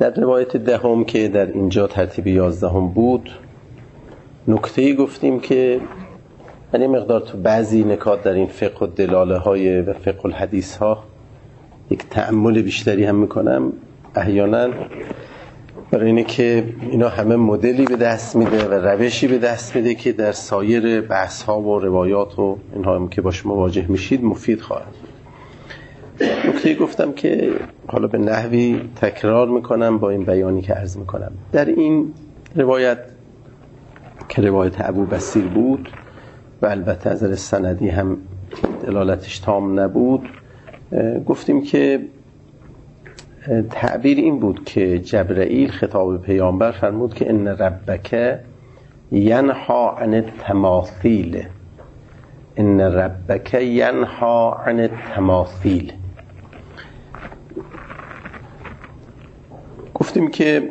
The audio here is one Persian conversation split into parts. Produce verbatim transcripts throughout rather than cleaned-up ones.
در روایت دهم که در اینجا ترتیب یازدهم بود، نکته‌ای گفتیم که من یه مقدار تو بعضی نکات در این فقه و دلاله های و فقه الحدیث ها یک تأمل بیشتری هم میکنم احیانا، برای اینه که اینا همه مدلی به دست میده و روشی به دست میده که در سایر بحث ها و روایات و اینها هم که باش مواجه میشید مفید خواهد. نکته گفتم که حالا به نحوی تکرار میکنم با این بیانی که عرض میکنم. در این روایت که روایت ابو بصیر بود و البته از نظر سندی هم دلالتش تام نبود، گفتیم که تعبیر این بود که جبرائیل خطاب پیامبر فرمود که ان ربک ینها عن التماثیل، ان ربک ینها عن التماثیل. گفتیم که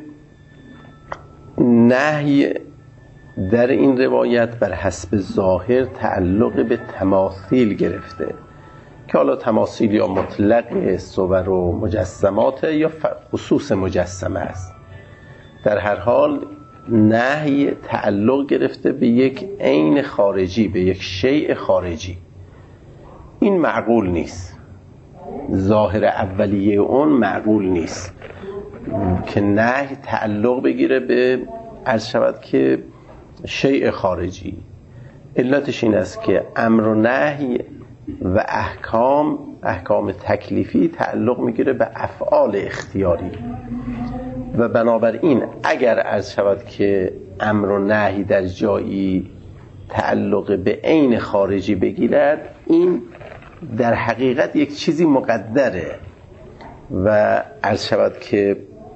نهی در این روایت بر حسب ظاهر تعلق به تماثیل گرفته که حالا تماثیل یا مطلق صور و مجسمات یا خصوص مجسمه است. در هر حال نهی تعلق گرفته به یک عین خارجی، به یک شیء خارجی. این معقول نیست، ظاهر اولیه اون معقول نیست که نهی تعلق بگیره به عرض شود که شیء خارجی. علتش این است که امر و نهی و احکام احکام تکلیفی تعلق میگیره به افعال اختیاری و بنابراین اگر عرض شود که امر و نهی در جایی تعلق به عین خارجی بگیرد، این در حقیقت یک چیزی مقدره و عرض شود که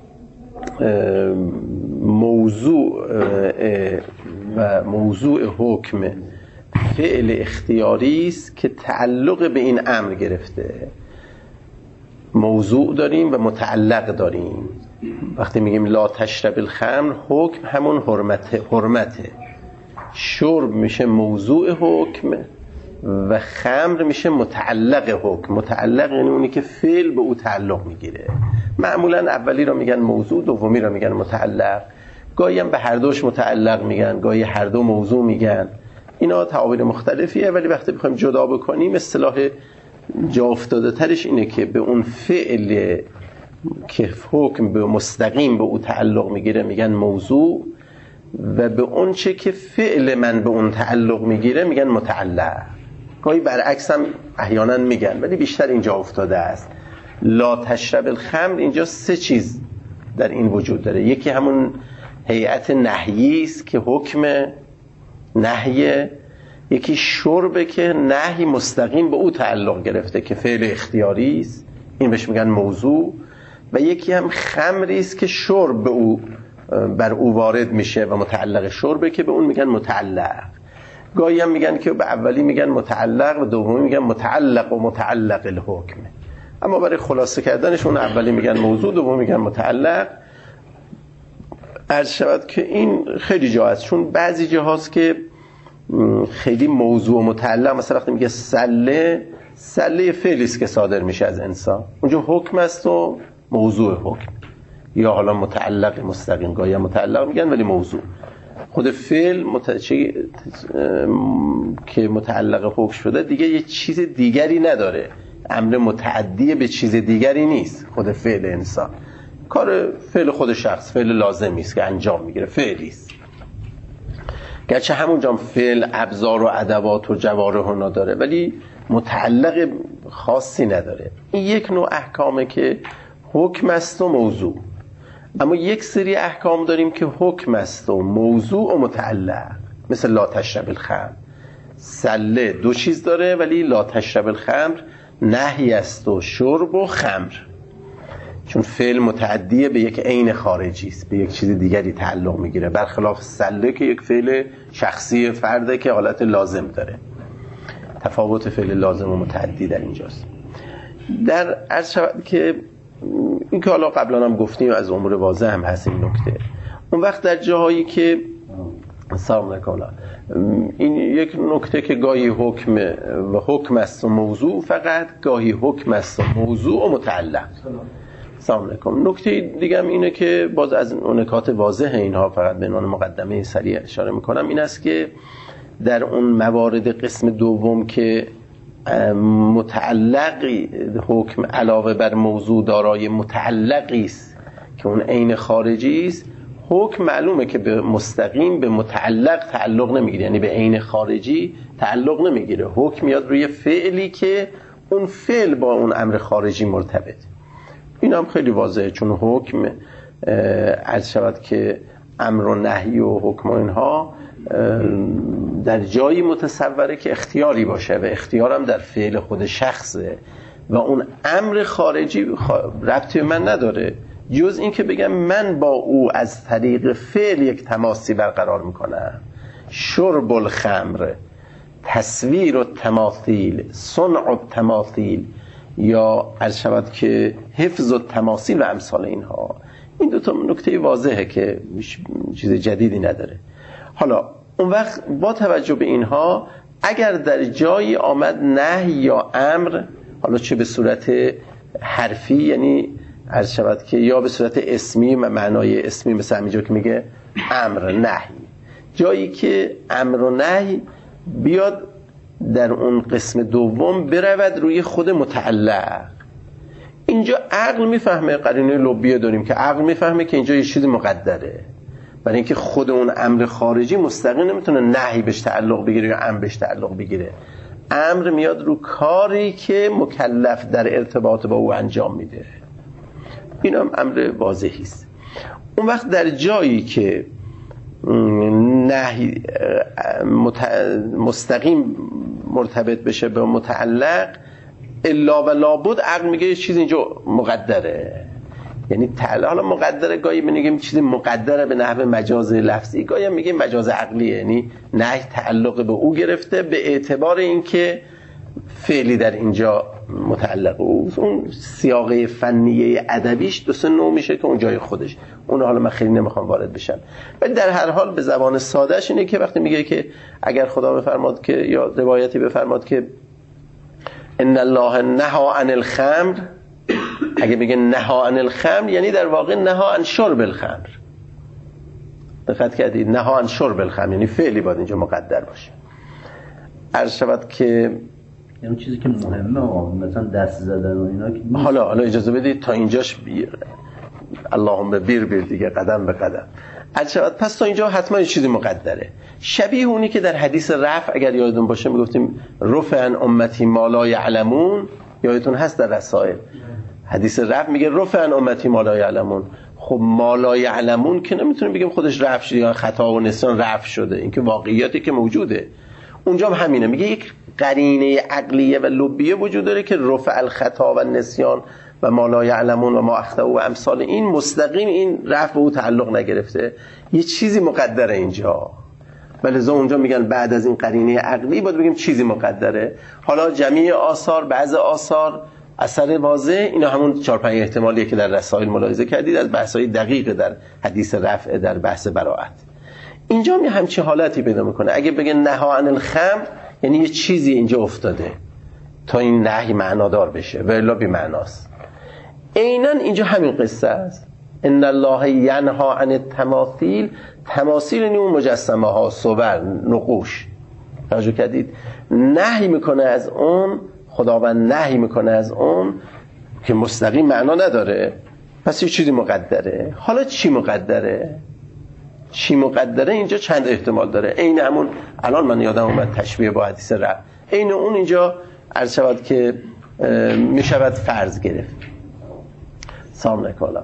موضوع و موضوع حکم فعل اختیاری است که تعلق به این امر گرفته. موضوع داریم و متعلق داریم. وقتی میگیم لا تشرب الخمر، حکم همون حرمته حرمته شرب میشه موضوع حکم و خمر میشه متعلق حکم. متعلق یعنی اونی که فعل به او تعلق میگیره. معمولا اولی رو میگن موضوع، دومی رو میگن متعلق. گاهی هم به هر دوش متعلق میگن، گاهی هر دو موضوع میگن. اینا تعابیر مختلفیه، ولی وقتی بخوایم جدا بکنیم اصطلاح جا افتاده ترش اینه که به اون فعل که حکم به مستقیم به او تعلق میگیره میگن موضوع و به اون چه که فعل من به اون تعلق میگیره میگن متعلق. گاهی برعکس هم احیانا میگن، ولی بیشتر اینجا افتاده است. لا تشرب الخمر، اینجا سه چیز در این وجود داره. یکی همون هیئت نهیی است که حکم نهی، یکی شربه که نهی مستقیم به او تعلق گرفته که فعل اختیاری است، این بهش میگن موضوع، و یکی هم خمری است که شرب به او بر او وارد میشه و متعلق شربه که به اون میگن متعلق. گاهی هم میگن که به اولی میگن متعلق و دومی میگن متعلق و متعلق الحکم، اما برای خلاصه کردنش اون اولی میگن موضوع، دومی میگن متعلق. عرض شود که این خیلی جا هست، چون بعضی جا هست که خیلی موضوع و متعلق، مثلا وقتی میگه سله، سله فعلی است که صادر میشه از انسان، اونجا حکم است و موضوع حکم، یا حالا متعلق مستقیم، گاهی متعلق میگن ولی موضوع. خود فعل مت... چه... که متعلق حکم شده دیگه یه چیز دیگری نداره، امر متعدی به چیز دیگری نیست. خود فعل انسان کار فعل خود شخص، فعل لازمی است که انجام میگیره، فعلی است. گرچه همونجا فعل ابزار و ادوات و جوارح نداره ولی متعلق خاصی نداره. این یک نوع احکامه که حکم است و موضوع. اما یک سری احکام داریم که حکم است و موضوع و متعلق، مثل لا تشرب الخمر. سله دو چیز داره ولی لا تشرب الخمر نهی است و شرب و خمر، چون فعل متعدی به یک عین خارجی است، به یک چیز دیگری تعلق میگیره، برخلاف سله که یک فعل شخصی فرده که حالت لازم داره. تفاوت فعل لازم و متعدی در اینجاست. در عرض شود که این که حالا قبلا هم گفتیم از امور واضح هم هست این نکته. اون وقت در جاهایی که سلام علیکم، این یک نکته که گاهی حکم و حکم است و موضوع، فقط گاهی حکم است و موضوع و متعلق. سلام علیکم. نکته دیگه هم اینه که باز از نکات واضح اینها فقط به عنوان مقدمه سریع اشاره میکنم، این است که در اون موارد قسم دوم که متعلقی حکم علاوه بر موضوع دارای متعلقی است که اون عین خارجی است، حکم معلومه که به مستقیم به متعلق تعلق نمیگیره، یعنی به عین خارجی تعلق نمیگیره. حکم میاد روی فعلی که اون فعل با اون امر خارجی مرتبط. این هم خیلی واضحه، چون حکم عرض شود که امر و نهی و حکم و اینها در جایی متصوره که اختیاری باشه و اختیار هم در فعل خود شخصه و اون امر خارجی ربطی به من نداره، جز این که بگم من با او از طریق فعل یک تماسی برقرار میکنم. شرب الخمر، تصویر التماثیل، صنع التماثیل، یا عرض شود که حفظ التماثیل و امثال اینها. این دو تا نکته واضحه که چیز جدیدی نداره. حالا اون وقت با توجه به اینها اگر در جایی آمد نهی یا امر، حالا چه به صورت حرفی یعنی عرض شود که یا به صورت اسمی و معنای اسمی، مثل همینجا که میگه امر نهی، جایی که امر و نهی بیاد در اون قسم دوم برود روی خود متعلق، اینجا عقل میفهمه، قرینه لبیه داریم که عقل میفهمه که اینجا یه چیزی مقدره، برای اینکه خود اون امر خارجی مستقیم نمیتونه نهی بهش تعلق بگیره یا امر بهش تعلق بگیره. امر میاد رو کاری که مکلف در ارتباط با او انجام میده. این هم امر واضحی است. اون وقت در جایی که نهی مستقیم مرتبط بشه به متعلق، الا و لابد عقل میگه یه چیز اینجا مقدره، یعنی تعالی. حالا مقدره گاهی میگیم چیزی مقدره به نحو مجاز لفظی، گاهی هم میگیم مجاز عقلیه، یعنی نهی تعلق به او گرفته به اعتبار اینکه فعلی در اینجا متعلق او. اون سیاقه فنیه ادبیش دو سه نوع میشه که اون جای خودش، اون حالا من خیلی نمیخوام وارد بشم، ولی در هر حال به زبان سادهش اینه که وقتی میگه که اگر خدا بفرماد که یا روایتی بفرماد که ان الله نهى عن الخمر، اگه بگه نهى عن الخمر یعنی در واقع نهى عن شرب الخمر. دقت کردید؟ نهى عن شرب الخمر یعنی فعلی باید اینجا مقدر باشه. عرض شود که یعنی چیزی که مهمه مثلا دست زدن و اینا که حالا حالا اجازه بدید تا اینجاش بیر اللهم بیر بیر دیگه، قدم به قدم. عرض شود پس تا اینجا حتما یه چیزی مقدره، شبیه اونی که در حدیث رفع اگر یادتون باشه میگفتیم رفع عن امتی ما لا یعلمون، یادتون هست در رسائل حدیث رفع میگه رفع عن امتی ما لا یعلمون. خب ما لا یعلمون که نمیتونیم بگیم خودش رفع شده یا خطا و نسیان رفع شده، این که واقعیاتی که موجوده. اونجا هم همینه، میگه یک قرینه عقلیه و لبیه وجود داره که رفع الخطا و نسیان و ما لا یعلمون و ما اخطأوا و امثال این مستقیم این رفع به او تعلق نگرفته، یه چیزی مقدره اینجا. ولذا اونجا میگن بعد از این قرینه عقلی باید بگیم چیزی مقدره. حالا جمعی آثار، بعض آثار اثر واضح، اینا همون چهار پنج احتمالیه که در رسائل ملاحظه کردید از بحث‌های دقیق در حدیث رفع در بحث براءت. اینجا می همچین حالتی پیدا میکنه. اگه بگه نهی عن الخمر یعنی یه چیزی اینجا افتاده تا این نهی معنادار بشه و الا بی معناست. عیناً اینجا همین قصه است. ان الله ینهی عن التماثیل، تماثیل یعنی اون مجسمه ها، صور، نقوش. توجه کردید؟ نهی میکنه از اون، خداوند نهی میکنه از اون که مستقیم معنا نداره، پس یه چیزی مقدره. حالا چی مقدره؟ چی مقدره اینجا چند احتمال داره. عین همون الان من یادم اومد تشبیه با حدیث رفع، عین اون اینجا عرض شود که می شود فرض گرفت. سلام نکالا.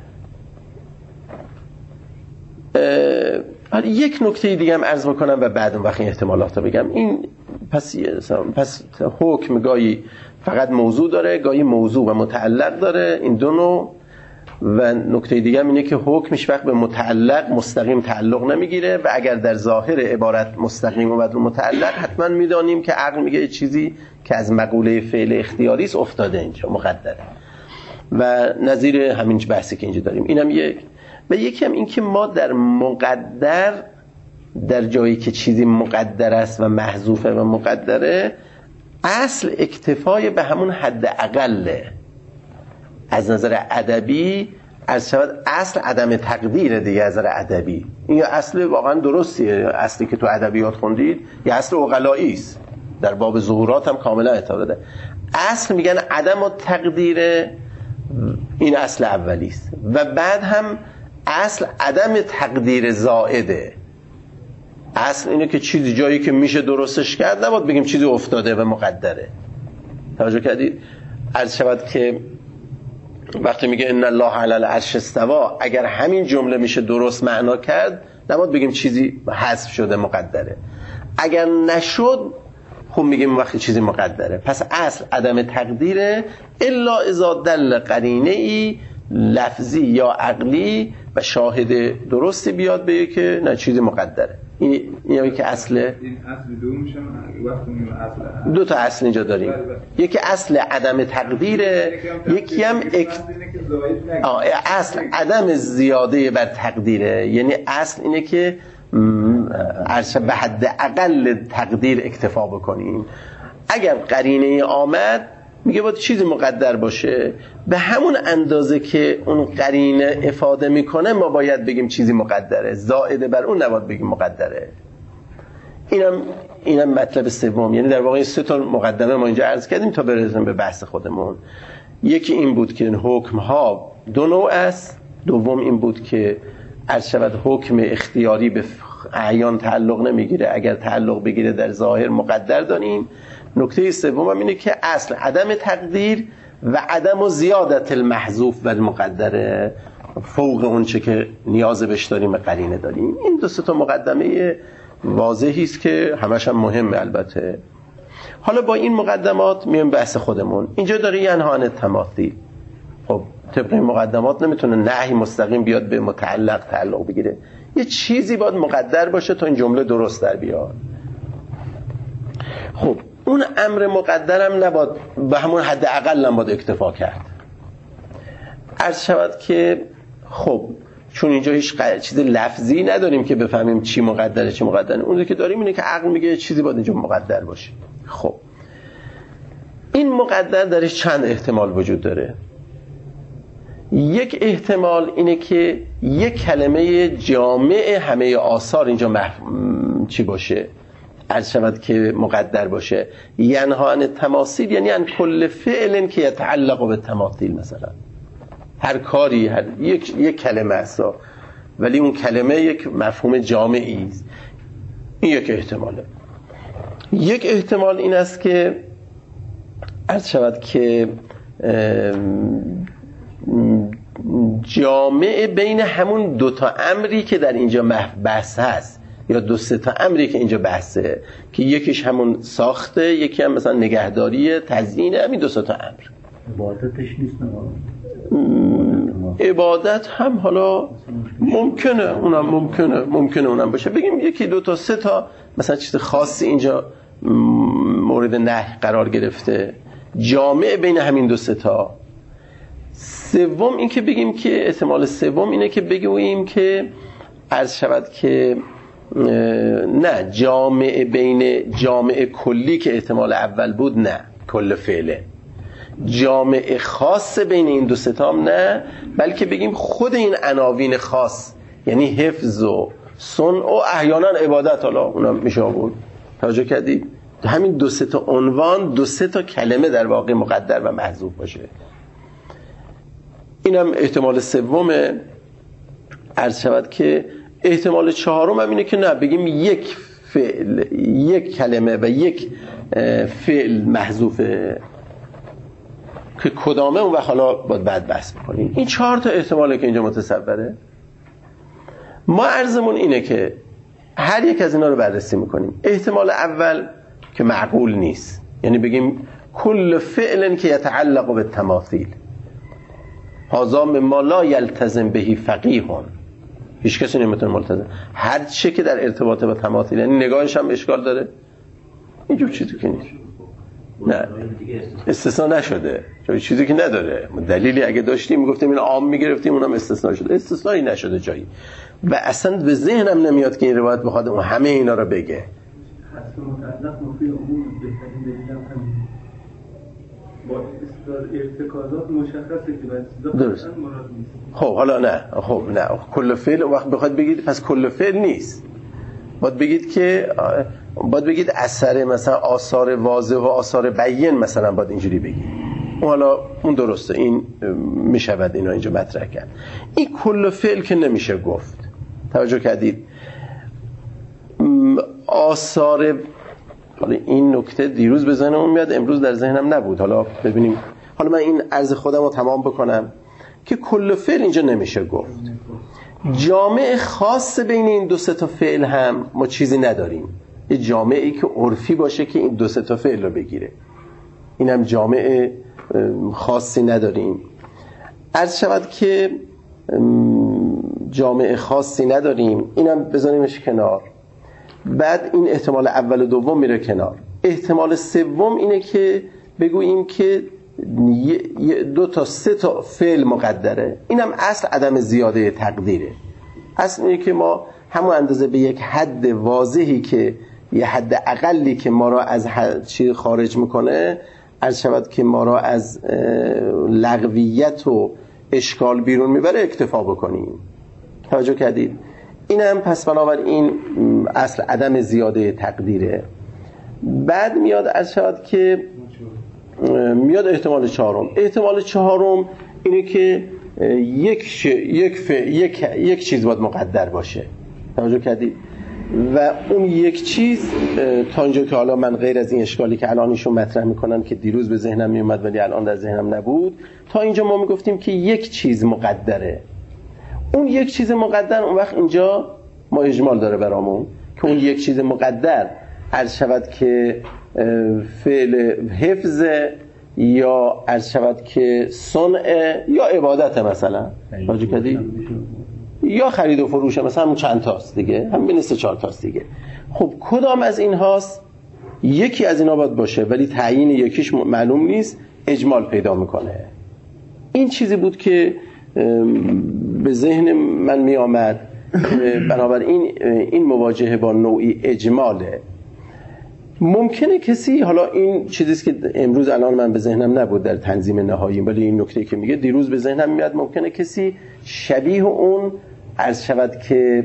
یک نکته دیگه هم عرض بکنم و بعد اون وقت این احتمالات رو بگم. این پس پس حکم گاهی فقط موضوع داره، گاهی موضوع و متعلق داره، این دو نوع. و نکته دیگه هم اینه که حکمش وقت به متعلق مستقیم تعلق نمیگیره و اگر در ظاهر عبارت مستقیم اومد رو متعلق، حتما میدانیم که عقل میگه چیزی که از مقوله فعل اختیاری است افتاده اینجا مقدره. و نظیر همین بحثی که اینجا داریم اینم یک. و یکی هم این که ما در مقدر، در جایی که چیزی مقدر است و محذوفه و مقدره، اصل اکتفای به همون حد اقله. از نظر ادبی از شود اصل عدم تقدیر دیگه. از نظر ادبی این یه اصل واقعا درستیه، اصلی که تو ادبیات خوندید یه اصل عقلایی است، در باب ظهورات هم کاملا اطلاع داده. اصل میگن عدم و تقدیر، این اصل اولی است. و بعد هم اصل عدم تقدیر زائده. اصل اینه که چیزی جایی که میشه درستش کرد نباید بگیم چیزی افتاده و مقدره. توجه کردید؟ عرض شود که وقتی میگه ان الله علی العرش استوى، اگر همین جمله میشه درست معنا کرد نباید بگیم چیزی حذف شده مقدره. اگر نشد خب میگیم وقتی چیزی مقدره. پس اصل عدم تقدیره الا اذا دل قرینه ای لفظی یا عقلی و شاهد درستی بیاد بگه که نه چیزی مقدره. این اینه که اصل این اصل دو میشه. وقتی میگیم اصل دو تا اصل اینجا داریم. یکی اصل عدم تقدیره، یکی هم اک... آه اصل عدم زیاده بر تقدیره. یعنی اصل اینه که ارشه به حد اقل تقدیر اکتفا بکنیم. اگر قرینه آمد میگه باید چیزی مقدر باشه، به همون اندازه که اون قرینه افاده میکنه ما باید بگیم چیزی مقدره، زائده بر اون نباید بگیم مقدره. اینم اینم مطلب سوم. یعنی در واقع سه تا مقدمه ما اینجا عرض کردیم تا برسیم به بحث خودمون. یکی این بود که حکم ها دو نوع است. دوم این بود که عرض شود حکم اختیاری به اعیان تعلق نمیگیره، اگر تعلق بگیره در ظاهر مقدر داریم. نکته سوم هم اینه که اصل عدم تقدیر و عدم و زیادت المحذوف و المقدره، فوق اون چه که نیاز بهش داریم قرینه داریم. این دو سه تا مقدمه واضحی است که همش هم مهمه البته. حالا با این مقدمات میایم بحث خودمون. اینجا داره ینها عن التماثیل. خب طبق این مقدمات نمیتونه نهی مستقیم بیاد به متعلق تعلق بگیره، یه چیزی باید مقدر باشه تا این جمله درست در بیاد. خب اون امر مقدرم نباید به همون حد اقل هم باید اکتفا کرد. عرض شود که خب چون اینجا هیچ چیز لفظی نداریم که بفهمیم چی مقدره چی مقدره، اونی که داریم اینه که عقل میگه چیزی باید اینجا مقدر باشه. خب این مقدر درش چند احتمال وجود داره. یک احتمال اینه که یک کلمه جامع همه آثار اینجا مح... چی باشه، عرض شود که مقدر باشه. ینها عن التماثیل یعنی عن کل فعل که یتعلق بالتماثیل. مثلا هر کاری هر یک یک کلمه است ولی اون کلمه یک مفهوم جامعی است. این یک احتماله. یک احتمال این است که عرض شود که جامع بین همون دوتا امری که در اینجا بحث هست یا دو سه تا امری که اینجا بحثه، که یکیش همون ساخته، یکی هم مثلا نگهداری، تزیین، همین دو سه تا امر. عبادتش نیست نه؟ عبادت هم حالا ممکنه اونم ممکنه ممکنه اونم باشه. بگیم یکی دو تا سه تا مثلا چیز خاصی اینجا مورد نهی قرار گرفته، جامع بین همین دو سه تا. سوم این که بگیم که احتمال سوم اینه که بگیم که عرض شود که نه جامع بین جامع کلی که احتمال اول بود، نه کل فعله، جامع خاص بین این دو ستام نه، بلکه بگیم خود این عناوین خاص یعنی حفظ و صنع و احیانا عبادت، حالا اونم میشه بود. توجه کردید؟ همین دو سه تا عنوان دو سه تا کلمه در واقع مقدر و محذوف باشه. اینم احتمال سومه. عرض شود که احتمال چهارم هم اینه که نه بگیم یک فعل یک کلمه و یک فعل محذوفه، که کدامه اون و حالا باید بعد بحث بکنیم. این چهار تا احتماله که اینجا متصوره. ما عرضمون اینه که هر یک از اینا رو بررسی میکنیم. احتمال اول که معقول نیست، یعنی بگیم کل فعل که یتعلق بالتماثیل هذا مما لا یلتزم بهی فقیه، هیچ کسی نمیتونه ملتزم هر چی که در ارتباط با تماثیل، یعنی نگاهش هم اشکال داره، اینجور چیزی که نیست، نه استثناء نشده، چون چیزی که نداره دلیلی اگه داشتیم میگفتیم این عام میگرفتیم، اونم استثناء شده، استثنایی نشده جایی و اصلا به ذهنم نمیاد که این روایت بخواد اون همه اینا رو بگه. با ارتکازات مشخصه که باید درست. خب حالا نه خب نه کل فعل وقت بخواد بگید پس کل فعل نیست، باید بگید که باید بگید اثر مثلا آثار واضح و آثار بیان مثلا باید اینجوری بگید. حالا اون درسته، این میشود اینا اینجا مطرح کرد. این کل فعل که نمیشه گفت. توجه کردید آثار، حالا این نکته دیروز به ذهنم میاد امروز در ذهنم نبود، حالا ببینیم. حالا من این عرض خودم رو تمام بکنم که کل فعل اینجا نمیشه گفت. جامع خاص بین این دو سه تا فعل هم ما چیزی نداریم، یه جامعی که عرفی باشه که این دو سه تا فعل رو بگیره، این هم جامع خاصی نداریم. عرض شود که جامع خاصی نداریم، اینم بذاریمش کنار. بعد این احتمال اول و دوم میره کنار. احتمال سوم اینه که بگوییم که دو تا سه تا فعل مقدره، اینم اصل عدم زیاده تقدیره. اصل اینه که ما همون اندازه به یک حد واضحی که یه حد اقلی که ما را از چی خارج میکنه، عرض شود که ما را از لغویت و اشکال بیرون میبره اکتفا بکنیم. توجه کردید؟ اینم پس بنابراین اصل عدم زیاده تقدیره. بعد میاد عرض شود که میاد احتمال چهارم. احتمال چهارم اینه که یک ش... یک, ف... یک یک چیز باید مقدر باشه. توجه کردید؟ و اون یک چیز تا اینجا که حالا من غیر از این اشکالی که الان ایشون مطرح میکنن که دیروز به ذهنم میومد ولی الان در ذهنم نبود، تا اینجا ما میگفتیم که یک چیز مقدره. اون یک چیز مقدر اون وقت اینجا ما اجمال داره برامون که اون یک چیز مقدر عرض شود که فعل حفظ یا عرض شود که صنع یا عبادت مثلا راجع کردی یا خرید و فروش مثلا همون چند تاست دیگه، هم بین سه چهار تاست دیگه. خب کدام از این هاست؟ یکی از اینا باید باشه ولی تعیین یکیش معلوم نیست، اجمال پیدا میکنه. این چیزی بود که به ذهن من می آمد. بنابراین این مواجهه با نوعی اجماله. ممکنه کسی، حالا این چیزیست که امروز الان من به ذهنم نبود در تنظیم نهایی، ولی این نکته که میگه دیروز به ذهنم میاد، ممکنه کسی شبیه اون عرض شود که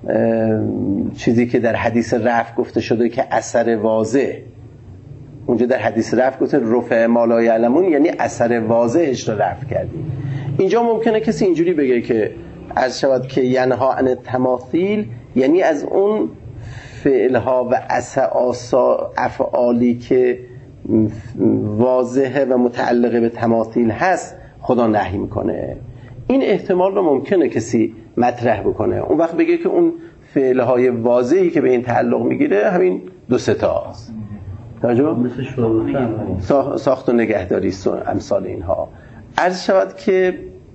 چیزی که در حدیث رفع گفته شده که اثر واضح، اونجا در حدیث رفع گفته رفع ما لا یعلمون، یعنی اثر واضحش رو رفع کردیم. اینجا ممکنه کسی اینجوری بگه که عرض شود که ینها عن التماثیل، یعنی از اون فعلها و افعالی که واضحه و متعلقه به تماثیل هست خدا نهی میکنه. این احتمال رو ممکنه کسی مطرح بکنه، اون وقت بگه که اون فعلهای واضحی که به این تعلق میگیره همین دو سه تا هست. توجه؟ ساخت و نگهداری امثال اینها. عرض شود که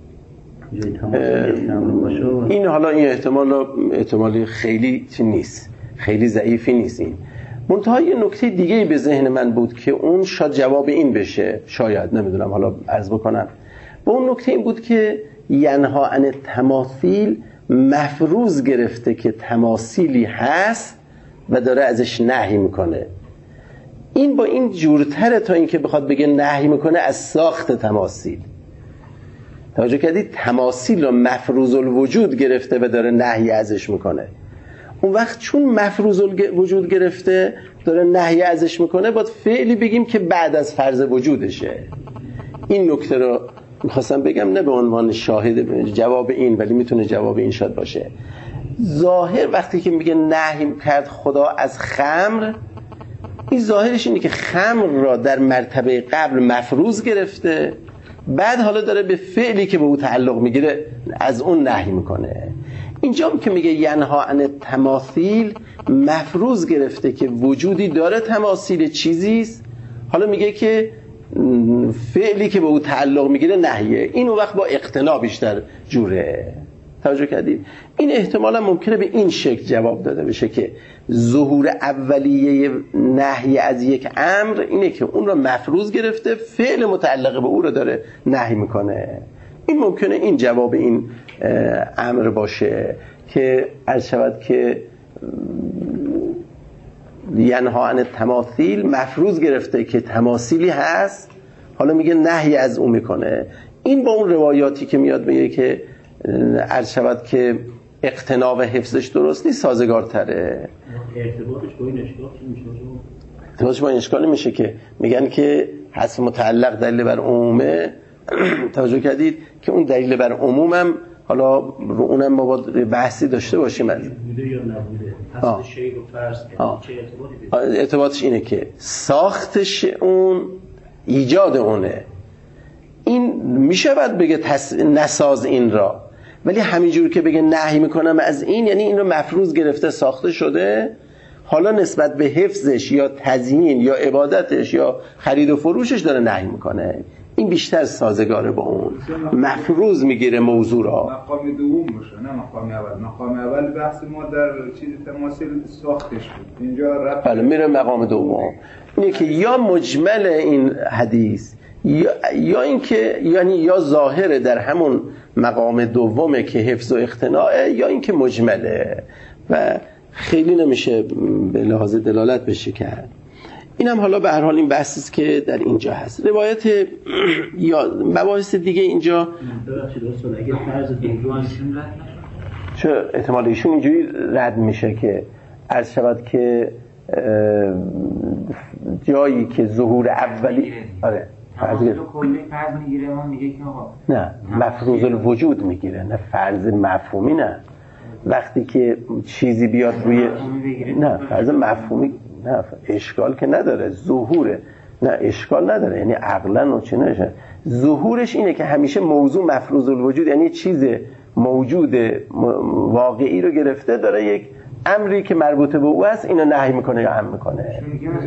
این حالا این احتمال احتمالی خیلی نیست، خیلی ضعیفی نیست. این منتها یه نکته دیگه به ذهن من بود که اون شاید جواب این بشه، شاید نمیدونم، حالا عرض بکنم. با اون نکته این بود که ینها عن التماثیل مفروض گرفته که تماثیلی هست و داره ازش نهی میکنه. این با این جورتره تا اینکه بخواد بگه نهی میکنه از ساخت تماثیل. توجه کردید؟ تماثیل رو مفروض الوجود گرفته و داره نهی ازش میکنه. اون وقت چون مفروض الوجود گرفته داره نهی ازش میکنه، باید فعلی بگیم که بعد از فرض وجودشه. این نکته رو میخواستم بگم، نه به عنوان شاهد جواب این، ولی میتونه جواب این شاید باشه. ظاهر وقتی که میگه نهی کرد خدا از خمر، این ظاهرش اینه که خمر را در مرتبه قبل مفروض گرفته، بعد حالا داره به فعلی که به او تعلق میگیره از اون نهی میکنه. اینجا که میگه ینها عن التماثیل مفروض گرفته که وجودی داره، تماثیل چیزیست، حالا میگه که فعلی که به او تعلق میگیره نهیه. این وقت با اقتنا بیشتر جوره. توجه کردید؟ این احتمالا ممکنه به این شکل جواب داده بشه که ظهور اولیه نهی از یک امر اینه که اون رو مفروض گرفته، فعل متعلق به او رو داره نهی میکنه. این ممکنه این جواب این امر باشه که عرض شود که ینها عن التماثیل مفروض گرفته که تماثیلی هست، حالا میگه نهی از اون میکنه. این با اون روایاتی که میاد میگه که عرض شود که اقتناع و حفظش درست نیست سازگارتره. ارتباطش با این اشکال چی میشه؟ ارتباطش با این اشکال میشه که میگن که حذف متعلق دلیل بر عمومه. توجه کردید که اون دلیل بر عمومم حالا رو اونم ما با بحثی داشته باشیم از بوده یا نبوده اصل شی رو فرض کنید چه ارتباطی داره؟ ارتباطش اینه که ساختش اون ایجاد اونه. این میشه بعد بگه تس... نساز این را، ولی همینجور که بگه نهی میکنم از این یعنی این رو مفروض گرفته ساخته شده، حالا نسبت به حفظش یا تزیین یا عبادتش یا خرید و فروشش داره نهی میکنه. این بیشتر سازگاره با اون مفروض میگیره موضوع را. مقام دوم باشه نه مقام اول. مقام اول بحث ما در چیز تماثیل ساختش بود، اینجا رفت بله میره مقام دوم. اینه که یا مجمل این حدیث یا یا اینکه یعنی یا ظاهره در همون مقام دومه که حفظ و اقتناعه، یا اینکه مجمله و خیلی نمیشه به لحاظ دلالت بشه کرد. اینم حالا به هر حال این بحثی است که در اینجا هست. روایت یا مباحث دیگه اینجا ببخشید استاد اگه فرض دوم چه احتمال ایشون اینجوری رد میشه که عرض شود که جایی که ظهور اولی آره فرض کلی فرض میگیره ما میگه که آقا نه مفروض الوجود میگیره، نه فرض مفهومی. نه وقتی که چیزی بیاد روی نه فرض مفهومی نه اشکال که نداره، ظهوره نه اشکال نداره، یعنی عقلا و چه نشه. ظهورش اینه که همیشه موضوع مفروض الوجود یعنی چیز موجود واقعی رو گرفته داره یک امری که مربوط به او است اینو نهی میکنه یا امر میکنه.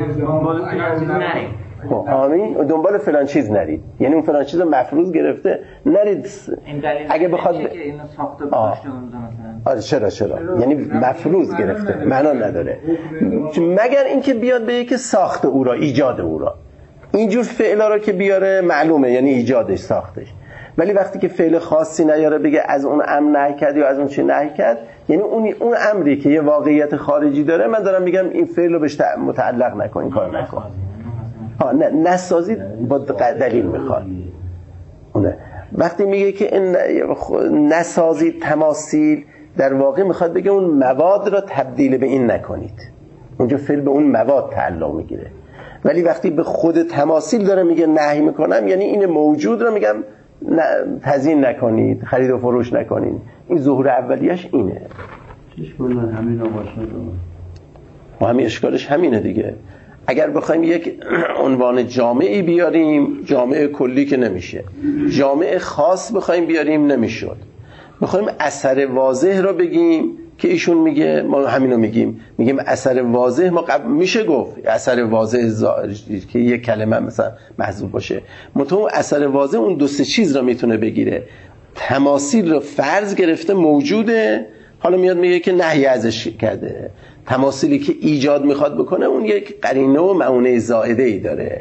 خب آمین دنبال فلان چیز نرید، یعنی اون فلان چیز رو مفروض گرفته نرید. اگه بخواد ب... که اینو ساخته باشه مثلا آره چرا چرا یعنی مفروض گرفته معنا نداره، مگر اینکه بیاد به یک ساخت او را ایجاد او را. اینجور فعلا را که بیاره معلومه یعنی ایجادش ساختش، ولی وقتی که فعل خاصی نیاره بگه از اون امر نهی کرد یا از اون چی نهی کرد، یعنی اون اون امری که یه واقعیت خارجی داره من دارم میگم این فعل رو بهش متعلق نکن، این کار نکن. ها نه نسازید با دلیل میخواد. اونه وقتی میگه که این نسازید تماثیل در واقع میخواد بگه اون مواد را تبدیل به این نکنید، اونجا فعل به اون مواد تعلق میگیره. ولی وقتی به خود تماثیل داره میگه نهی میکنم یعنی این موجود رو میگم تزیین نکنید، خرید و فروش نکنید. این ظهور اولیش اینه. اشکال همین باشه و همین اشکالش همینه دیگه. اگر بخوایم یک عنوان جامعی بیاریم، جامعه کلی که نمیشه، جامعه خاص بخوایم بیاریم نمیشد. بخوایم اثر واضح را بگیم که ایشون میگه ما همینو میگیم، میگیم اثر واضح ما قبل میشه گفت اثر واضح که یک کلمه مثلا محذوف باشه، متو اثر واضح اون دو سه چیز را میتونه بگیره. تماثیل رو فرض گرفته موجوده، حالا میاد میگه که نهی ازش کرده. تماثیلی که ایجاد میخواد بکنه اون یک قرینه و معونه زائده ای داره.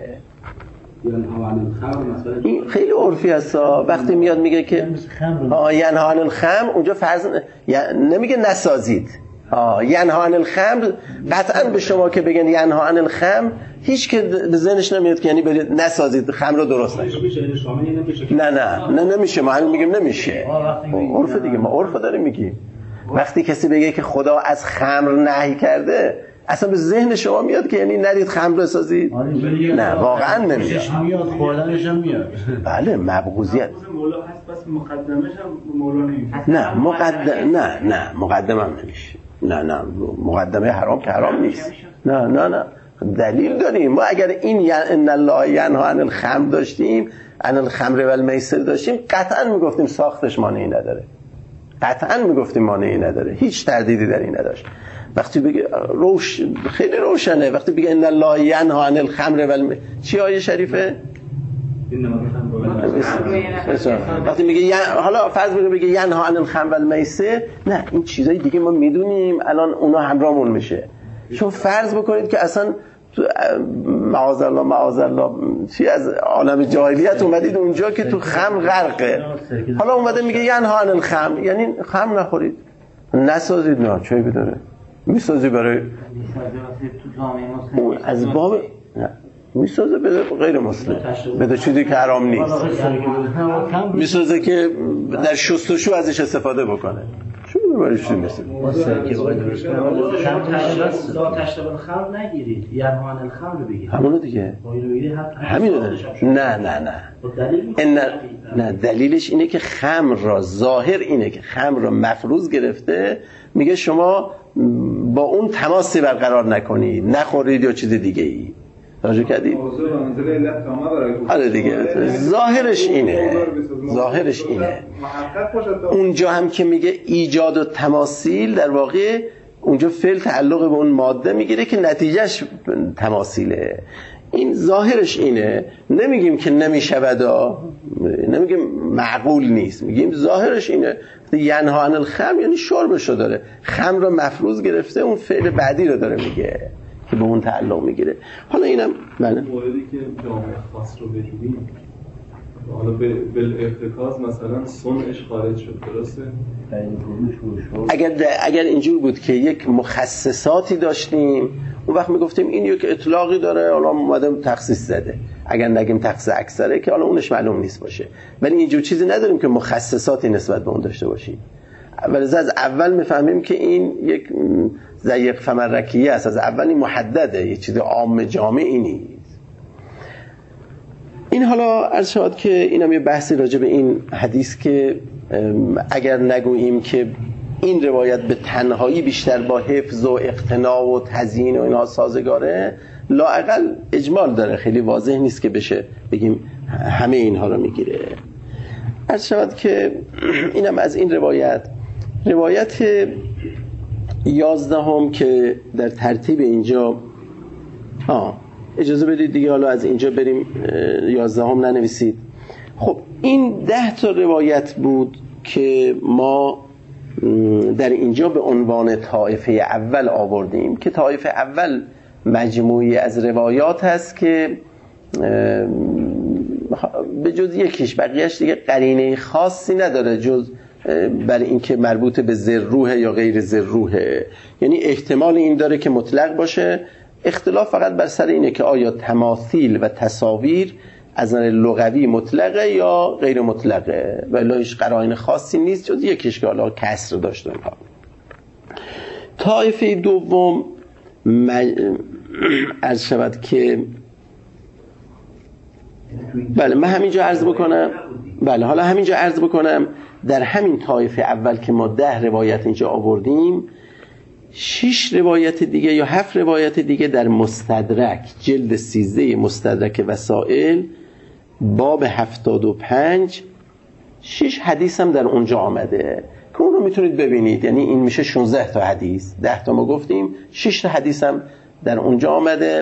این خیلی عرفی هست. وقتی میاد میگه که ینها عن الخمر اونجا فرض نمیگه نسازید. ینها عن الخمر قطعا به شما که بگن ینها عن الخمر هیچ که به ذهنش نمیاد که یعنی برید نسازید خمر رو درست نکنید. نه نه نه نمیشه. ما همین میگیم نمیشه. عرف دیگه ما عرف داریم میگیم. وقتی کسی بگه که خدا از خمر نهی کرده اصلا به ذهن شما میاد که یعنی ندید خمر بسازید؟ نه واقعا نمیاد. خوردنش هم میاد. بله مبغوضیت مولا هست بس مقدمش هم مولا نمیشه. نه مقدم نه نه مقدمه هم نمیشه. نه نه مقدمه حرام که حرام نیست. نه نه نه دلیل داریم. ما اگر این ان الله ینها عن الخمر داشتیم، عن الخمر و المیسر داشتیم، قطعا میگفتیم ساختش مانعی نداره. قطعا میگفتیم مانعی نداره، هیچ تردیدی در این نداشت. وقتی بگه روش خیلی روشنه، وقتی بگه ان الله ینها عن الخمر و المیسر، چی آیه شریفه؟ وقتی میگه حالا فرض بگه ینها عن الخمر و المیسر، نه این چیزای دیگه ما میدونیم الان اونا همراهمون میشه. شما فرض بکنید که اصلا معاذ الله معاذ الله چی از عالم جاهلیت اومدید اونجا که تو خمر غرقه، حالا اومده میگه ینها عن الخمر، یعنی خمر نخورید، نسازید. نه چه بداره میسازی برای تو جامعه مسلمان از باب نه میسازه به غیر مسلم، به چیزی که حرام نیست، میسازه که در شستشو ازش استفاده بکنه. چون برای چی میسازه؟ واسه که باید درست کنه ذاتش رو خمر نگیرید، یرمان الخمر بگیرید. همونو دیگه. همینو داره. نه نه نه. این نه دلیلش اینه که خمر را، ظاهر اینه که خمر را مفروض گرفته، میگه شما با اون تماسی برقرار نکنید، نخورید یا چیز دیگه ای. راجع کردید؟ آره دیگه. ظاهرش اینه. ظاهرش اینه. اونجا هم که میگه ایجاد و تماثیل، در واقع اونجا فعل تعلق به اون ماده میگیره که نتیجهش تماثیله. این ظاهرش اینه. نمیگیم که نمیشود، نمیگیم معقول نیست، میگیم ظاهرش اینه. ینها عن الخمر یعنی شربشو داره، خمر رو مفروض گرفته، اون فعل بعدی رو داره میگه که به اون تعلق میگیره. حالا اینم بله موردی که جامعه خاص رو بگیریم، حالا بالارتکاز مثلا صنعش خارج شد، درسته؟ اگر اگر اینجور بود که یک مخصصاتی داشتیم، اون وقت میگفتیم این یک اطلاقی داره، حالا اومدم تخصیص زده. اگر نگیم تخصیص اکثره که حالا اونش معلوم نیست باشه، ولی اینجور چیزی نداریم که مخصصاتی نسبت به اون داشته باشیم. ولی از اول میفهمیم که این یک ضیق فمرکیه است، از اول این محدده، یه چیز عام جامعی نیست. این حالا عرض شد که اینم یه بحثی راجع به این حدیث که اگر نگوییم که این روایت به تنهایی بیشتر با حفظ و اقتناع و تزیین و اینها سازگاره، لااقل اجمال داره، خیلی واضح نیست که بشه بگیم همه اینها رو میگیره. عرض شد که اینم از این روایت. روایت یازدهم که در ترتیب اینجا آه اجازه بدید دیگه، حالا از اینجا بریم یازدهم ننویسید. خب این ده تا روایت بود که ما در اینجا به عنوان طایفه اول آوردیم که طایفه اول مجموعی از روایات هست که به جز یکیش بقیهش دیگه قرینه خاصی نداره جز برای اینکه مربوط به ذروحه یا غیر ذروحه، یعنی احتمال این داره که مطلق باشه. اختلاف فقط بر سر اینه که آیا تماثیل و تصاویر از نظر لغوی مطلقه یا غیر مطلقه، ولی هیچ قرائن خاصی نیست جز یکیش که حالا کسر داشته. طایفه دوم مج... عرض شود که بله من همینجا عرض بکنم بله حالا همینجا عرض بکنم در همین طایفه اول که ما ده روایت اینجا آوردیم، شش روایت دیگه یا هفت روایت دیگه در مستدرک جلد سیزده مستدرک وسائل باب هفتاد و پنج شش حدیث هم در اونجا آمده که اون رو میتونید ببینید. یعنی این میشه شانزده تا حدیث، ده تا ما گفتیم، شش تا حدیث هم در اونجا آمده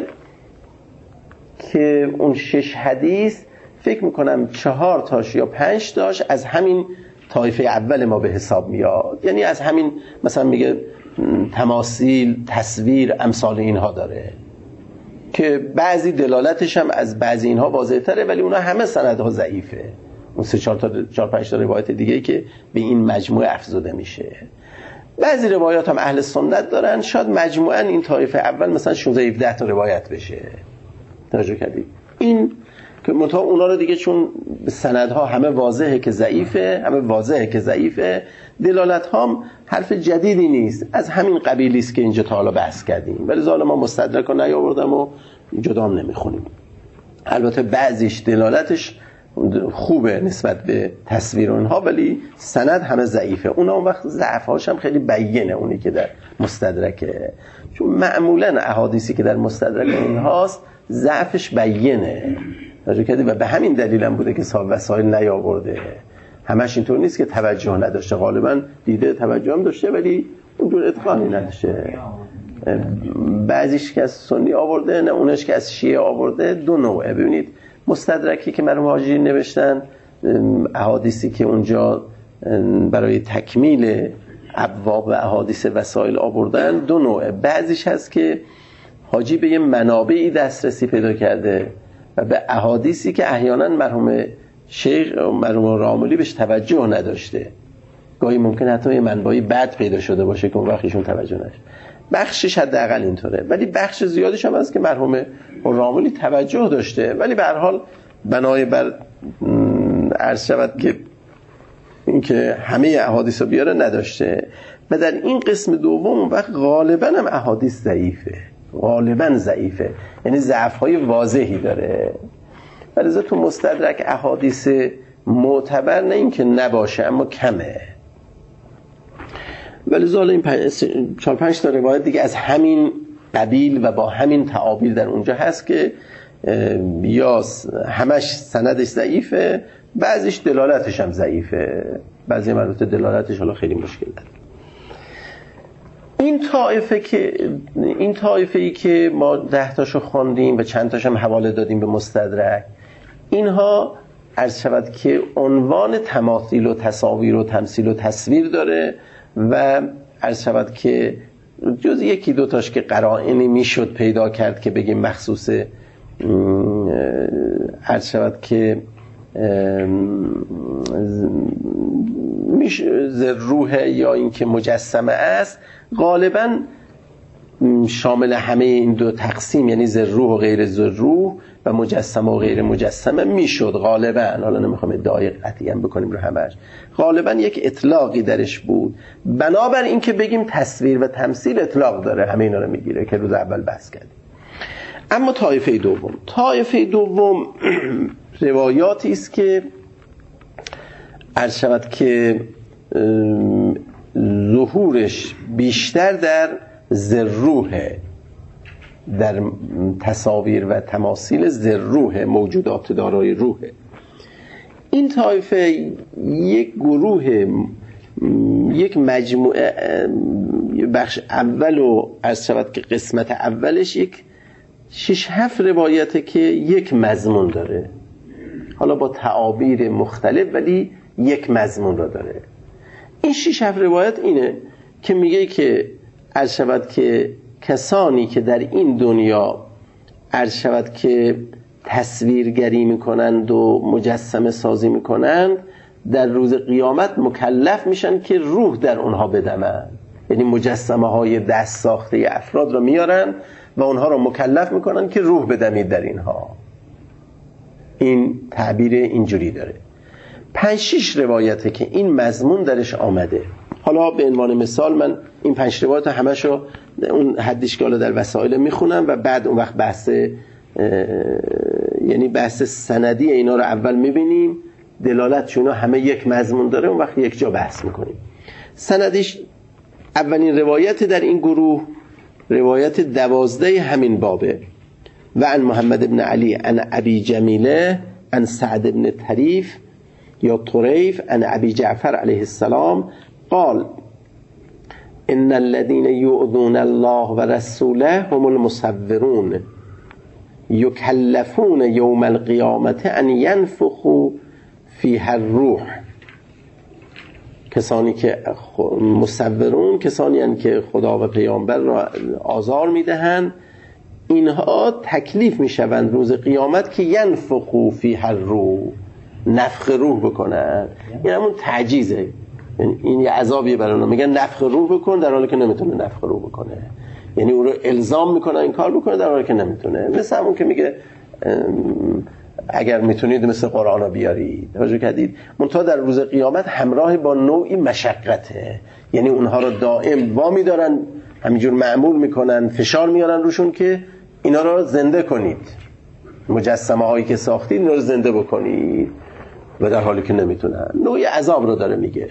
که اون شش حدیث فکر میکنم چهار تاش یا پنج تاش از همین طایفه اول ما به حساب میاد، یعنی از همین مثلا میگه تماثیل، تصویر، امثال اینها داره که بعضی دلالتش هم از بعضی اینها واضح تره، ولی اونا همه سندها ضعیفه. اون سه چهار تا چهار پنج تا روایت دیگه که به این مجموعه افزوده میشه. بعضی روایات هم اهل سنت دارن، شاید مجموعاً این طایفه اول مثلا شانزده هفده تا روایت بشه. توجه کردید؟ این که منتها اونا رو دیگه چون سندها همه واضحه که ضعیفه، همه واضحه که ضعیفه، دلالت هم حرف جدیدی نیست، از همین قبیلی است که اینجا تا حالا بحث کردیم، ولی ظالم ما مستدرک رو نیاوردم و جدا هم نمیخونیم. البته بعضیش دلالتش خوبه نسبت به تصویر اونها، ولی سند همه ضعیفه. اونا اون وقت ضعف‌هاش هم خیلی بیینه، اونی که در مستدرکه، چون معمولا احادیثی که در مستدرک اینهاست ضعفش بیینه و به همین دلیل هم بوده که صاحب وسائل نیاورده. همش اینطور نیست که توجه نداشته، غالبا دیده توجه هم داشته ولی اونجور اتقانی نداشته. بعضیش که از سنی آورده، نه اونش که از شیعه آورده. دو نوعه. ببینید مستدرکی که مرحوم حاجی نوشتن، احادیثی که اونجا برای تکمیل ابواب احادیث وسائل آوردن دو نوعه. بعضیش هست که حاجی به یه منابعی دسترسی پیدا کرده و به احادیثی که احیانا مرحوم شیخ مرحوم راملی بهش توجه نداشته، گاهی ممکن حتی یه منبعی بد پیدا شده باشه که اون وقت ایشون توجه نشه. بخشش حداقل اینطوره، ولی بخش زیادش هم هست که مرحوم راملی توجه داشته، ولی به هر حال بنای بر عرض شود که اینکه همه احادیث رو بیاره نداشته. و در این قسم دوم وقت غالبا هم احادیث ضعیفه، غالبا ضعیفه، یعنی ضعف‌های واضحی داره. ولی تو مستدرک احادیث معتبر نه این که نباشه اما کمه. ولی زال این چهار پنج تا روایت دیگه از همین قبیل و با همین تعابیر در اونجا هست که یا همش سندش ضعیفه، بعضیش دلالتش هم ضعیفه، بعضی مرات دلالتش حالا خیلی مشکل داره. این طایفه که این طایفه‌ای که ما ده تاشو خواندیم و چند تاش هم حواله دادیم به مستدرک، اینها عرض شود که عنوان تماثیل و تصاویر و تمثیل و تصویر داره و عرض شود که جز یکی دو تاش که قرائنی میشد پیدا کرد که بگیم مخصوص عرض شود که ذروح یا این که مجسمه است، غالبا شامل همه این دو تقسیم، یعنی ذروح و غیر ذروح و مجسمه و غیر مجسمه میشد غالبا. حالا نمیخوام ادعای قطعی هم بکنیم رو همش، غالبا یک اطلاقی درش بود. بنابر این که بگیم تصویر و تمثیل اطلاق داره، همه اینا رو میگیره که روز اول بحث کردیم. اما طایفه دوم طایفه دوم روایاتی است که عرض شود که ظهورش بیشتر در ذروحه، در تصاویر و تماثیل ذروح، موجودات دارای روحه. این طایفه یک گروه، یک مجموعه، بخش اول و عرض شود که قسمت اولش یک شش هفت روایته که یک مضمون داره، حالا با تعابیر مختلف ولی یک مضمون را داره. این شش هفت روایت اینه که میگه که عرض شود که کسانی که در این دنیا عرض شود که تصویرگری میکنند و مجسمه سازی میکنند، در روز قیامت مکلف میشن که روح در اونها بدمن. یعنی مجسمه های دست ساخته افراد رو میارن و اونها رو مکلف میکنن که روح بدمید در اینها. این تعبیر اینجوری داره. پنج شش روایته که این مضمون درش آمده. حالا به عنوان مثال من این پنج روایت همشو اون حدیث که حالا در وسائل میخونم و بعد اون وقت بحث یعنی بحث سندی اینا رو اول میبینیم، دلالتشون همه یک مضمون داره، اون وقت یک جا بحث میکنیم. سندش اولین روایت در این گروه روایت دوازده همین بابه و عن محمد بن علی عن ابی جمیله عن سعد بن طریف یا طریف عن ابی جعفر علیه السلام قال ان الذين يؤذون الله ورسوله هم المصورون يكلفون يوم القيامة ان ينفخوا فيها الروح. کسانی که مصورون کسانی هستند که خدا و پیامبر را آزار میدهند، اینها تکلیف میشوند روز قیامت که ینفخوا فیها الروح، نفخ روح بکنن. این همون تعجیزه، این یه عذابیه برای اونها، میگن نفخ روح بکن در حالی که نمیتونه نفخ روح بکنه، یعنی اون رو الزام میکنه این کار بکنه در حالی که نمیتونه. مثل همون که میگه اگر میتونید مثل قرآن رو بیارید. توجه کردید؟ منتها در روز قیامت همراه با نوعی مشقته، یعنی اونها رو دائم وامی دارن، همینجور معمول میکنن، فشار میارن روشون که اینا رو زنده کنید، مجسمه هایی که ساختید اینا رو زنده بکنید، و در حالی که نمیتونن. نوعی عذاب رو داره میگه.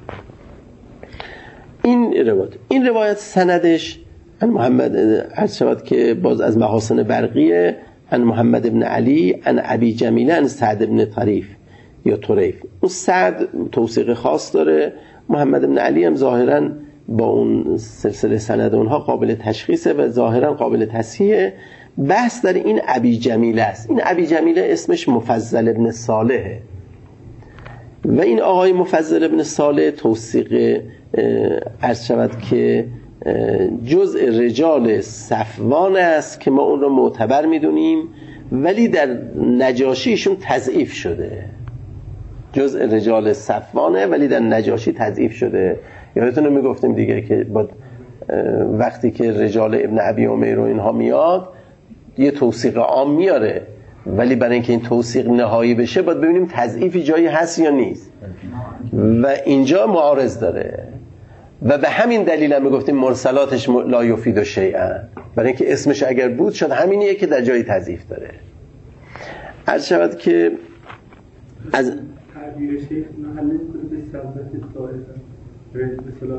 این روایت این روایت سندش عن محمد عرض شود که باز از محاسن برقیه، عن محمد بن علی عن ابی جمیله عن سعد بن طریف یا طریف. اون سعد توثیق خاص داره، محمد بن علی هم ظاهرا با اون سلسله سند اونها قابل تشخیصه و ظاهرا قابل تصحیحه. بحث در این ابی جمیله است. این ابی جمیله اسمش مفضل ابن صالحه و این آقای مفضل ابن صالح توثیق عرض شود که جزء رجال صفوان است که ما اون رو معتبر میدونیم، ولی در نجاشیشون تضعیف شده. جزء رجال صفوانه ولی در نجاشی تضعیف شده. یادتونه میگفتیم دیگه که با وقتی که رجال ابن ابی عمیر و اینها میاد یه توثیق عام میاره، ولی برای اینکه این توثیق نهایی بشه باید ببینیم تضعیفی جایی هست یا نیست و اینجا معارض داره و به همین دلیل هم میگفتیم مرسلاتش لا یفید شیئا، برای اینکه اسمش اگر بود شد همینیه که در جایی تضعیف داره. عرض شود که از تعبیر شیخ محل کنه به ثبت طائفه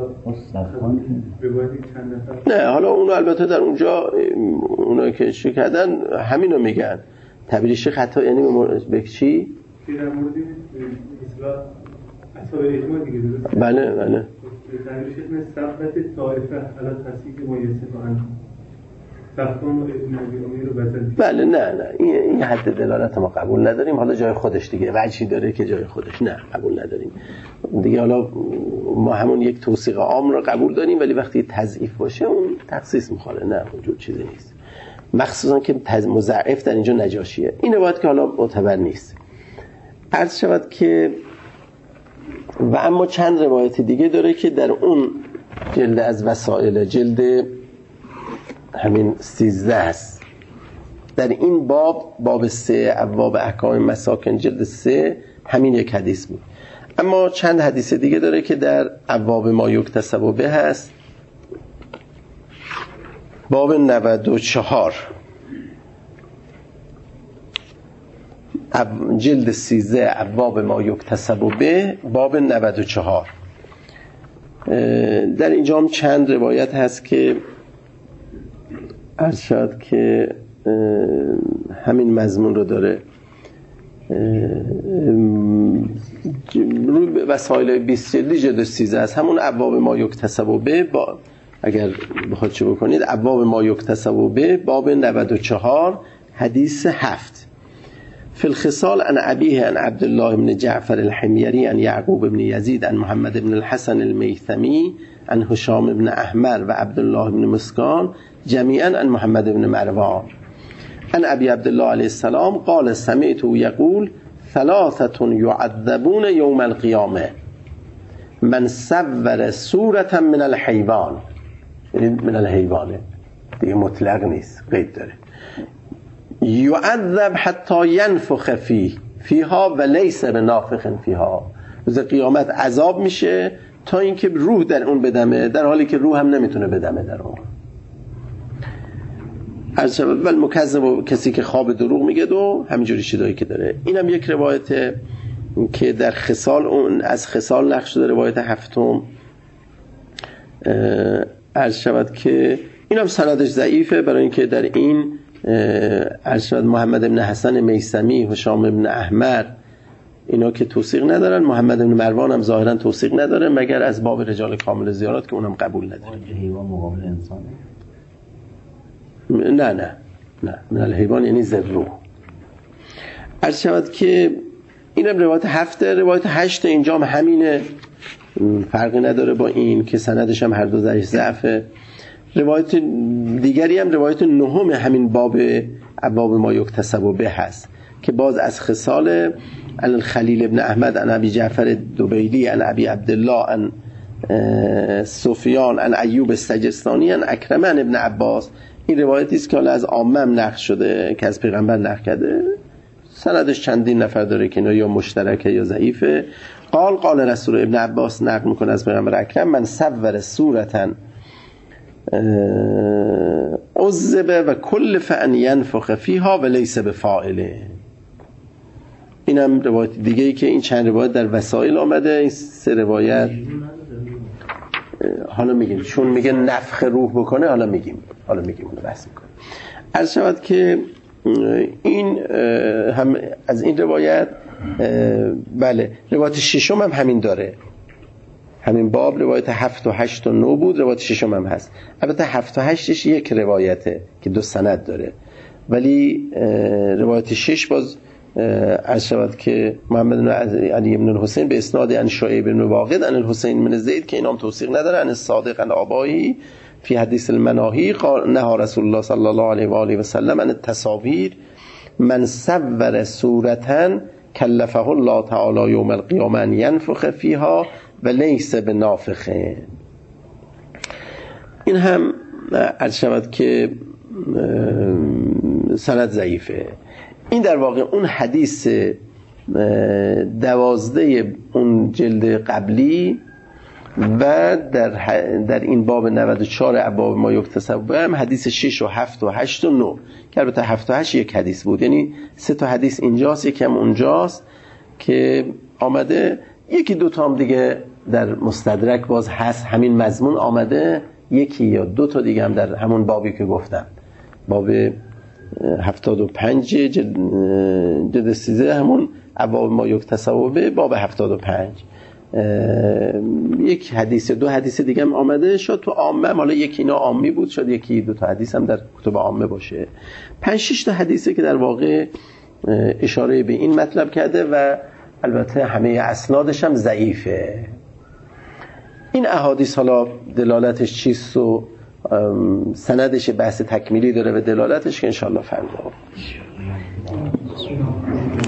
نه، حالا اونو البته در اونجا اونایی که چی کردن همینو میگن تعبیر شیخ حتی یعنی به چی؟ در مورد اصلاح اصحاب اجماع دیگه درست؟ بله بله تعبیر شیخ مثل ثبت طائفه علی تصدیق ما یصفان صفان و ابن ابی عمیر رو بزن. بله نه نه این, این حد دلالت ما قبول نداریم. حالا جای خودش دیگه وجهی داره که جای خودش نه قبول نداریم دیگه. حالا ما همون یک توثیق عام رو قبول داریم، ولی وقتی تضعیف باشه اون تخصیص میخوره، نه اونجور چیزی نیست. مخصوصا که مضاعف در اینجا نجاشیه، این باید که حالا معتبر نیست. عرض شود که و اما چند روایت دیگه داره که در اون جلد از وسائل، جلد همین سیزده است، در این باب باب سه ابواب احکام مساکن جلد سه همین یک حدیث بود. اما چند حدیث دیگه داره که در ابواب ما یکتسب به هست. باب نود و چهار جلد سیزده ابواب ما یکتسب به باب نود و چهار. در اینجا هم چند روایت هست که عرض شد که همین مضمون رو داره. روی وسایل بیست جلدی جلد سیزده است، همون ابواب ما یکتسب به با اگر بخواد چه بکنید ابواب ما یکتسب به باب نود و چهار حدیث هفت. فی الخصال عن ابیه عن عبدالله بن جعفر الحمیری عن یعقوب بن یزید عن محمد بن الحسن المیثمی عن هشام بن احمر و عبدالله بن مسکان جمیعا عن محمد بن مروان عن ابی عبدالله علیه السلام قال سمعت یقول ثلاثة یعذبون یوم القیامه من صور صورة من الحیوان، یعنی من الحیوانه دیگه مطلق نیست، قید داره. یعذب حتی ینفخ فیه فیها و لیس بنافخ فیها، روز قیامت عذاب میشه تا اینکه روح در اون بدمه، در حالی که روح هم نمیتونه بدمه در اون. ارشد ول مکذب، کسی که خواب دروغ میگه و همینجوری چیزایی که داره. اینم یک روایت که در خصال اون از خصال نقش داره، روایت هفتم. عرض شود که اینم سندش ضعیفه، برای اینکه در این عرض شود محمد بن حسن میثمی، هشام بن احمر اینا که توثیق ندارن، محمد بن مروان هم ظاهرا توثیق نداره مگر از باب رجال کامل زیارات که اونم قبول نداره. حیوان مقابل انسانه؟ نه نه نه من الحیوان یعنی ذرو. عرض شود که اینم روایت هفته. روایت هشت اینجا هم همینه، فرقی نداره با این که سندش هم هر دو درش ضعفه. روایت دیگری هم روایت نهم همین باب ابواب ما یکتسب به هست که باز از خصال الخلیل ابن احمد عن ابی جعفر دوبیلی عن ابی عبدالله عن سفیان عن ایوب السجستانی عن اکرم عن ابن عباس. این روایتی است که حالا از عامه هم نقل شده که از پیغمبر نقل کرده، سندش چندین نفر داره که اینا یا مشترکه یا ضعیفه. قال قال رسول ابن عباس نقل میکنه از پیغمبر اکرم من صور صورتا عذب و کل فان ینفخ فیها و لیس بفاعله. اینم روایت دیگه ای که این چند روایت در وسائل آمده. این سه روایت حالا میگیم، چون میگه نفخ روح بکنه حالا میگیم حالا میگیم اونو بحث میکنه. عرض شود که این هم از این روایت بله روایت ششم هم همین داره، همین باب روایت هفت و هشت و نو بود، روایت ششم هم هست. البته هفت و هشتش یک روایته که دو سند داره، ولی روایت شش باز عرض شود که محمد بن علی بن الحسین به اسناد عن شعیب بن واقد عن الحسین بن زید که اینام توثیق نداره، عن الصادق عن آبایی فی حدیث المناهی قال نهى رسول الله صلی الله علیه و آله و سلم عن التصاویر من صور صورتا کلفه الله تعالی یوم القیامه ان ینفخ فیها و لیس بنافخ. این هم عرض شود که سند ضعیفه. این در واقع اون حدیث دوازده اون جلد قبلی و در, در این باب نود و چهار ابواب ما یکتسب به هم حدیث شش و هفت و هشت و نه که البته هفت و هشت یک حدیث بود، یعنی سه تا حدیث اینجاست یکم اونجاست که آمده، یکی دو تا هم دیگه در مستدرک باز هست همین مضمون آمده، یکی یا دو تا دیگه هم در همون بابی که گفتم باب هفتاد و پنج جلد, جلد سیزده همون ابواب ما یکتسب به باب هفتاد و پنج یک حدیث دو حدیث دیگه هم آمده، شد تو عامه، حالا یکی اینا عامی بود، شد یکی دو تا حدیث هم در کتب عامه باشه. پنج شش تا حدیثه که در واقع اشاره به این مطلب کرده و البته همه اسنادش هم ضعیفه. این احادیث حالا دلالتش چیست و سندش بحث تکمیلی داره و دلالتش که انشاءالله فردا